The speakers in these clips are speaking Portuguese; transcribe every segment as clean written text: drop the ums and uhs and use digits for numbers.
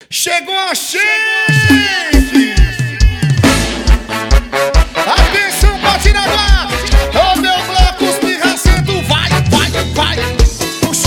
Chegou a shake! Atenção, Patinaguá! Ô meu bloco, os pirracento, vai! Puxa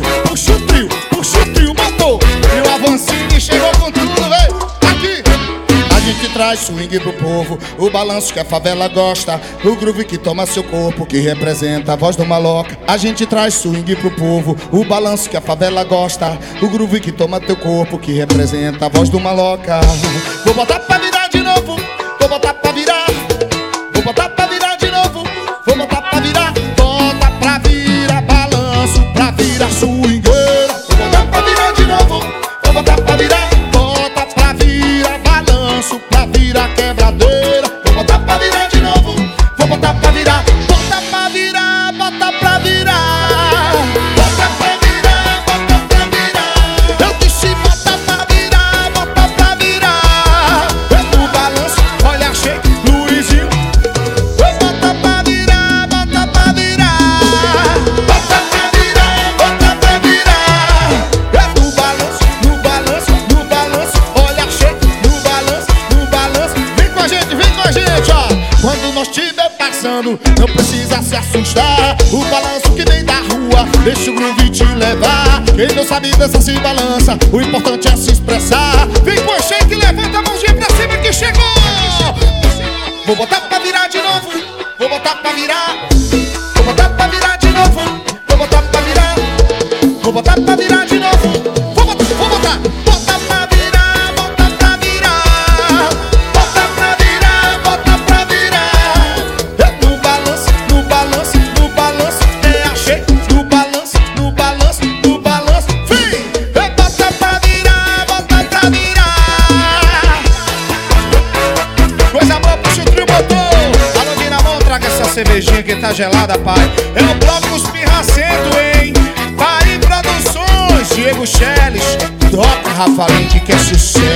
o trio, matou! E o Avancini chegou com tudo, velho! Aqui! A gente traz swing pro povo, o balanço que a favela gosta, o groove que toma seu corpo, que representa a voz do maloca. A gente traz swing pro povo, o balanço que a favela gosta, o groove que toma teu corpo, que representa a voz do maloca. Vou botar pra virar de novo, vou botar pra virar, vou botar pra virar de novo, vou botar pra virar, bota pra virar balanço, pra virar swingueira. Vou botar pra virar de novo, vou botar pra virar, bota pra virar balanço, pra virar quebradeira. Vou botar pra virar de novo, vou botar pra virar, bota pra virar, bota pra virar, bota pra virar, bota pra virar. Eu disse bota pra virar, bota pra virar. É do balanço, olha shake, Luizinho. Bota pra virar, bota pra virar, bota pra virar, bota pra virar. É do balanço, no balanço, no balanço, olha shake, no balanço. Vem com a gente, ó. Quando nós estiver passando, não precisa se assustar. O balanço que vem da rua, deixa o groove te levar. Quem não sabe dança se balança, o importante é se expressar. Vem com a shake, levanta a mãozinha pra cima que chegou. Vou botar pra virar de novo, vou botar pra virar, vou botar pra virar de novo, vou botar pra virar, vou botar pra virar de novo, vou botar, bota pra virar, bota pra virar, bota pra virar, bota pra virar. É no balanço, no balanço, no balanço, é a shake, no balanço, no balanço, no balanço. Vem, é bota pra virar, bota pra virar. Coisa boa, puxa o trio, botou. Alô, vira a mão, traga essa cervejinha que tá gelada, pai. É o bloco Os Pirracento, hein? Pai Produções, Diego Cheles, toca Rafa Lente, que é sucesso.